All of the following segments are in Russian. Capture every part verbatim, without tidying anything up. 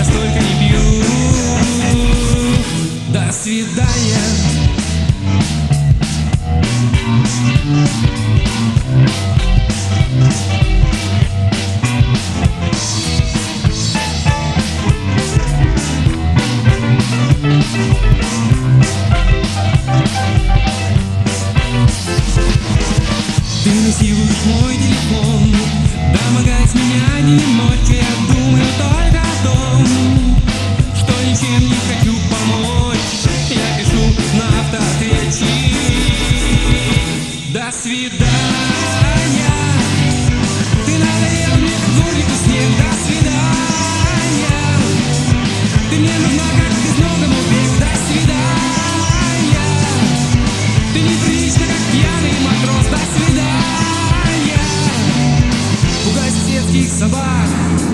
я столько не пью. До свидания. Ты насилуешь мой телефон, домогаясь меня день и ночью. Я думаю только о том, что ничем не хочу помочь. Я пишу на автоответчик. До свидания. Ты надоел мне как дождик и снег. До свидания. Ты мне нужна как безногому бег. До свидания. Ты неприлично как пьяный матрос. До свидания. Пугай соседских собак.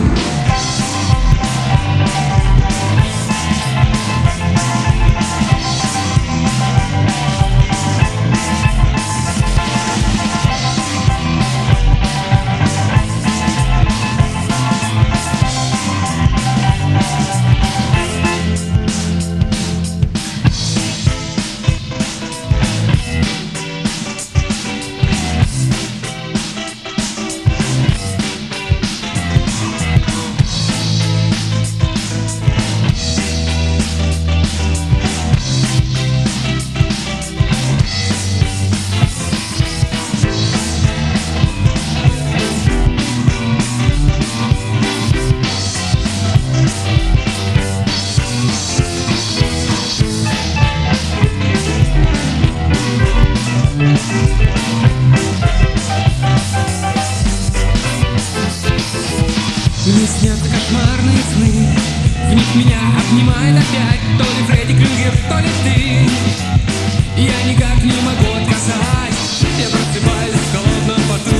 Мне снятся кошмарные сны, в них меня обнимает опять то ли Фредди Крюгер, то ли ты. Я никак не могу отказать, я просыпаюсь в холодном поту.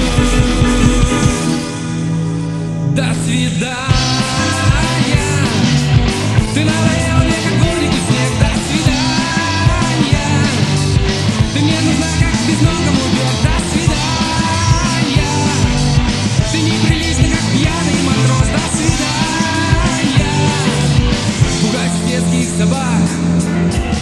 До свидания. Ты надоел мне как дождик и снег. До свидания. Ты мне нужна как безногому бег. До свидания. Ты неприлично как пьяный матрос. До свидания. Пугай соседских собак.